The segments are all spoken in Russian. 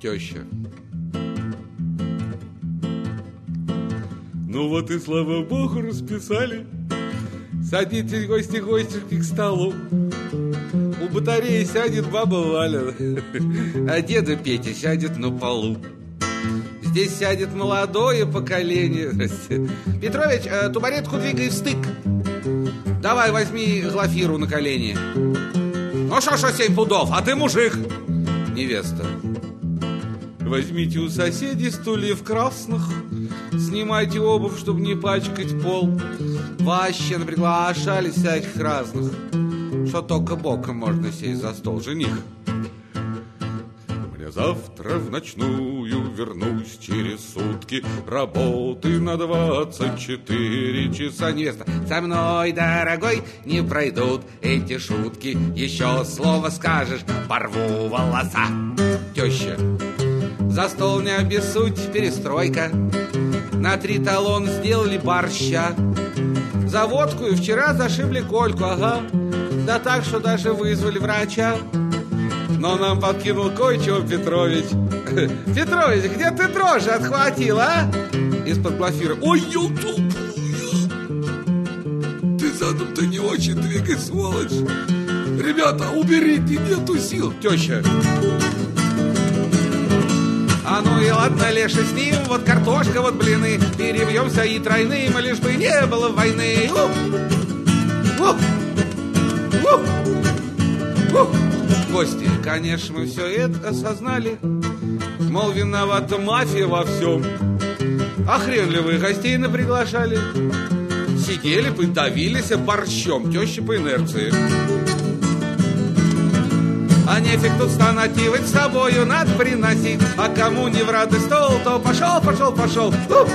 Теща. Ну вот и слава богу расписали. Садитесь, гости, к столу. У батареи сядет баба Валя, а деда Петя сядет на полу. Здесь сядет молодое поколение. Петрович, тубаретку двигай в стык. Давай возьми Глафиру на колени. Ну шо 7 пудов, а ты мужик. Невеста. Возьмите у соседей стульев красных, снимайте обувь, чтобы не пачкать пол. Вообще наприглашали всяких разных, что только боком можно сесть за стол. Жених. Мне завтра в ночную вернусь через сутки, работы на 24 часа. Невеста. Со мной, дорогой, не пройдут эти шутки. Еще слово скажешь, порву волоса. Теща. За стол не обессудь, перестройка. На 3 талон сделали борща. За водку и вчера зашибли Кольку, ага. Да так, что даже вызвали врача. Но нам подкинул кое-чего Петрович. Петрович, где ты дрожжи отхватил, а? Из-под Глафиры. Ой, ютуб! Ты задом-то не очень двигай, сволочь. Ребята, уберите, нету сил. Теща. А ну и ладно, Леша, с ним. Вот картошка, вот блины. Перебьемся и тройным, лишь бы не было войны. Гости, конечно, мы все это осознали. Мол, виновата мафия во всем. А хрен ли вы гостей наприглашали? Сидели, подавились борщом. Теща по инерции. А нефиг тут станативать, с собою надо приносить. А кому не в рады стол, то пошел.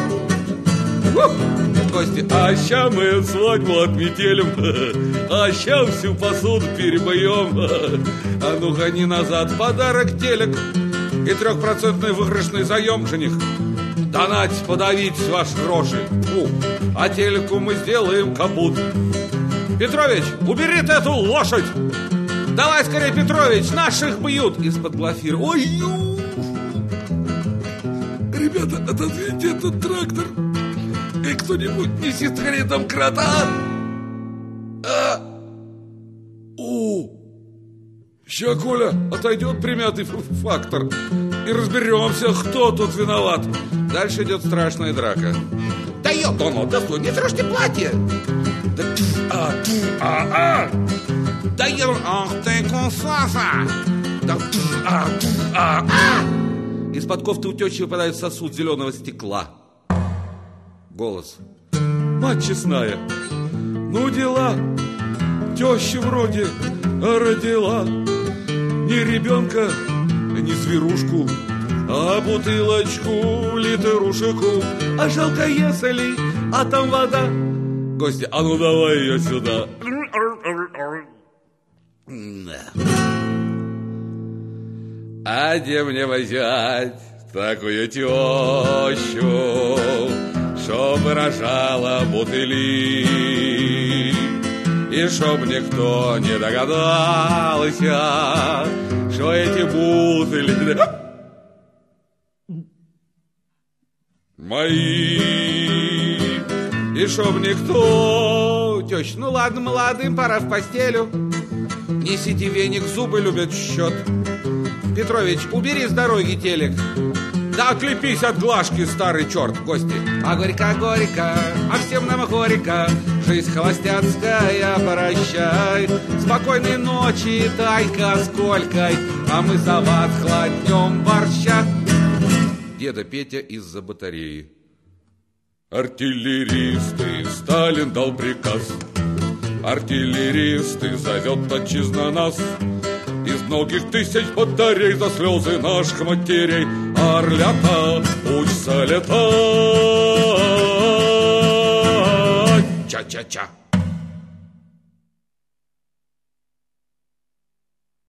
Гости. А ща мы свадьбу отметелим, а ща всю посуду перебьем. А ну гони назад подарок телек и 3% выигрышный заем, жених. Донать, подавить ваши гроши. А телеку мы сделаем капут. Петрович, убери эту лошадь. Давай скорее, Петрович, наших бьют. Из-под Глафиры. Ой, ребята, отодвиньте этот трактор. И кто-нибудь несет скорее домкрата. Ща, Коля, отойдет примятый фактор, и разберемся, кто тут виноват. Дальше идет страшная драка. Да ёбану, да стой, не трожьте платье. Да ах ты кусаса. Из-под кофты у тещи выпадает сосуд зеленого стекла. Голос. Мать честная, ну дела, теща вроде родила не ребенка, не зверушку, а бутылочку, литерушеку. А жалко если, а там вода. Гости, а ну давай ее сюда. А где мне взять такую тещу, чтоб рожала бутыли, и чтоб никто не догадался, что эти бутыли мои, и чтоб никто... Теща, ну ладно, молодым пора в постелю. Несите веник, зубы любят счет. Петрович, убери с дороги телек. Да отлепись от глажки, старый черт. Гости. А горько, а всем нам горько. Жизнь холостяцкая, прощай. Спокойной ночи, Тайка с Колькой, а мы за вас хладнем борща. Деда Петя из-за батареи. Артиллеристы, Сталин дал приказ. Артиллеристы, зовет отчизна нас. Из многих тысяч батарей за слезы наших матерей орлята учатся летать. Ча-ча-ча.